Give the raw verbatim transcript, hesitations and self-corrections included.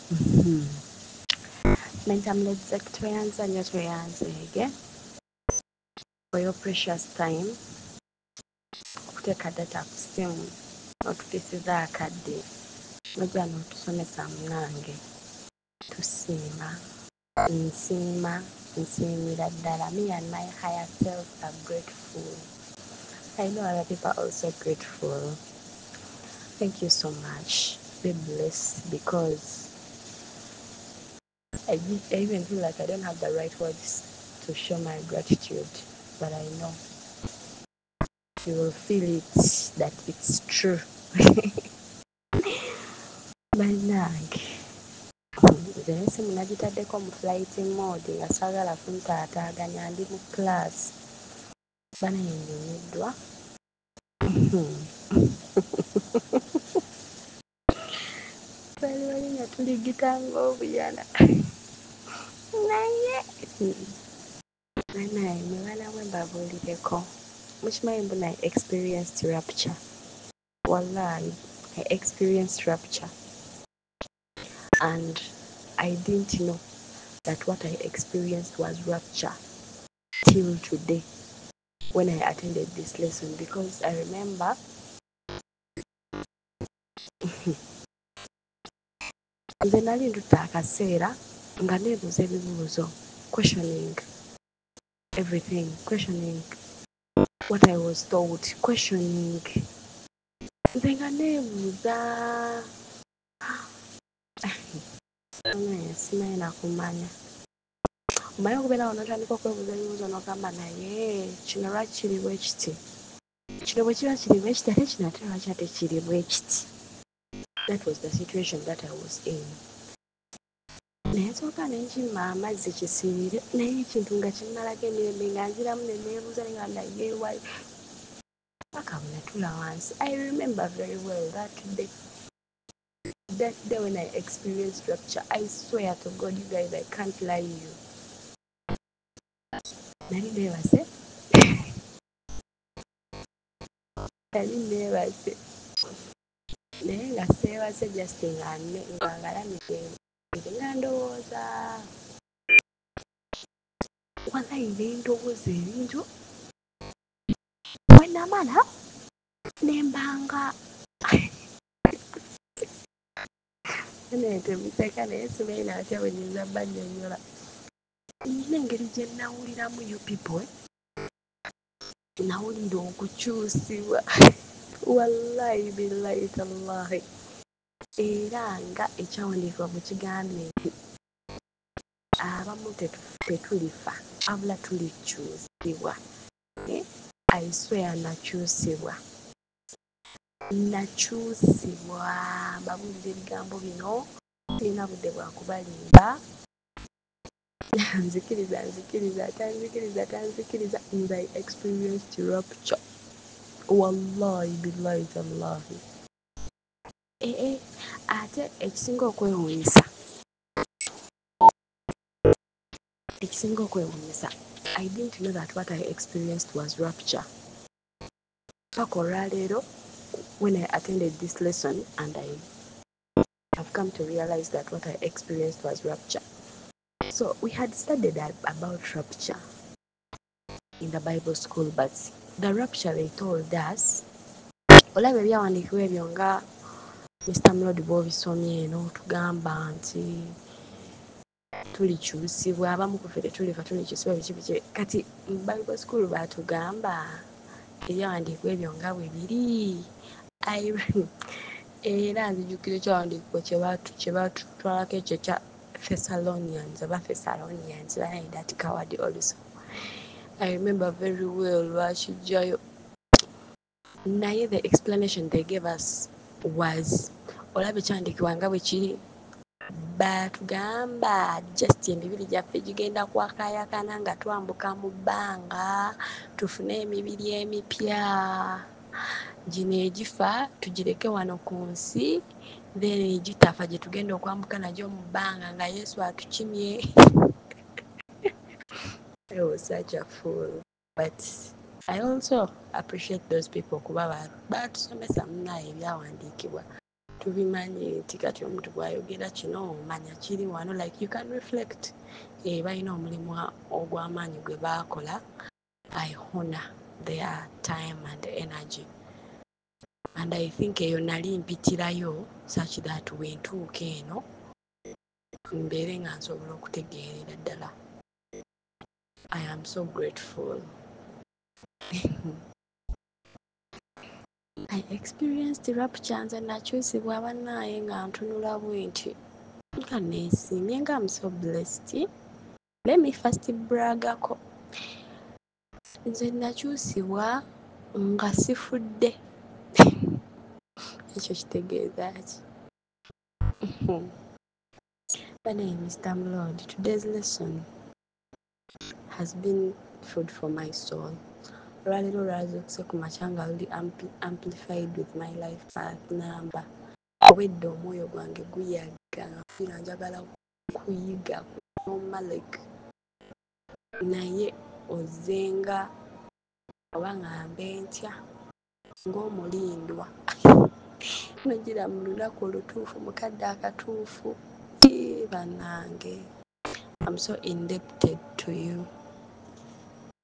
Mhm. Mentamlets tweyanza nnyo tweyanzeege for your precious time okuteeka data ku ssimu otutisiza akadde nojja n'otusomesa munange tusiima nsiima nsiimira ddala. Me and my higher self are grateful. I know other people are also grateful. Thank you so much. Be blessed because I, I even feel like I don't have the right words to show my gratitude, but I know you will feel it that it's true. Bannange nze n'essimu nagitaddeko mu flight mode nga saagala kuntaataaganya ndi mu class. Banaye nyumiddwa. Bali bali nga tuligita ng'obuyana naye banaye mwe banamwe mbabuulireko mukimanyi mbu I experienced rapture. Wallahi, I experienced rapture and I didn't know that what I experienced was rapture till today when I attended this lesson, because I remember nze nali ntutte akaseera nga neebuuza ebibuuzo, questioning everything, questioning what I was taught, questioning nze nga neebuuza simanyi nakumanya omanyi okubeera awo n'otandika okwebuuza ebibuuzo n'ogamba naye kino lwaki kiri bwe kiti, kino bwe kiba kiri bwe kiti ate kino ate lwaki ate kiri bwe kiti. That was the situation that I was in. Naye nsooka ne nkima amazzi kisiirire naye ekintu nga kimmalako emirembe nga nziramu ne neebuuza nga naye wali paka bwe natuula wansi. I remember very well that day. That day when I experienced rapture, I swear to God, you guys, I can't lie you. Nali neebase. Nali neebase. Naye nga seebase just nga ngalamidde nga ndowooza. Wallahi ne ndowooza ebintu. Bwe namala ne mbanga naye temuseka naye simanyi naatya bwe nnyinza bannyonnyola. Nina engeri gye nawuliramu you people. Nawulira okukyusibwa. Wallahi billahi tallahi. Era nga ekyawandiikibwa mu kigambye nti abamu tetulifa wabula tulikyusibwa. I swear nakyusibwa. Nakyusibwa. Mbabuulira ebigambo bino sirina budde bwa kubalimba. Nzikiriza nzikiriza tanzikiriza tanzikiriza nze I experienced rapture. Wallahi billahi tallahi. Eh eh ate ekisinga okwewuunyisa ekisinga okwewuunyisa I didn't know that what I experienced was rapture. Paka olwaleero when I attended this lesson and I have come to realize that what I experienced was rapture. So we had studied about rapture in the Bible school, but the rapture they told us, olaba ebyawandiikibwa ebyo nga Mister Mlod bw'obisomye n'otugamba nti tulikyusibwa, abamu ku ffe tetulifa tulikyusibwa biki biki. Kati mu Bible school baatugamba ebyawandiikibwa ebyo nga bwe biri. Era nzijukira ekyawandiikibwa kye baatutwalako ekyo ekya Thessalonians oba Thessalonians, banaye that coward also. I remember very well lwakijjayo. Naye the explanation they gave us was, olaba ekyawandiikibwa nga bwe kiri, baatugamba just emibiri gyaffe gigenda kwakayakana nga twambuka mu bbanga tufune emibiri emipya. Gino egifa tugireke wano ku nsi, then egitafa gye tugenda okwambuka nagyo mu bbanga nga Yesu atukimye. I was such a fool. But I also appreciate those people kuba baatusomesa munaye ebyawandiikibwa. tubimanyi nti kati omuntu bw'ayogera kino omanya kiri wano, like you can reflect. Eh, balina omulimu ogw'amaanyi gwe baakola. I honor their time and energy. And I think eyo nali mpitirayo such that wentuuka eno mbeere nga nsobola okutegeerera ddala. I am so grateful. I experienced rapture nze nakyusibwa bannaaye nga ntunula bwenti nga neesiimye nga I'm so blessed. Let me first bragako. Nze nakyusibwa nga sifudde. Ekyo kitegeeza ki? My name is Mister Lord. Today's lesson has been food for my soul. Olwaleero lwazokuse ku makya nga luli amplified with my life path number. Obwedde omwoyo gwange guyaga nga mpulira njagala kuyiga kunyoma like naye ozenga oba ngambe ntya ng'omulindwa. Nagira mu lunaku olutuufu, mukadde akatuufu. Bannange, I'm so indebted to you.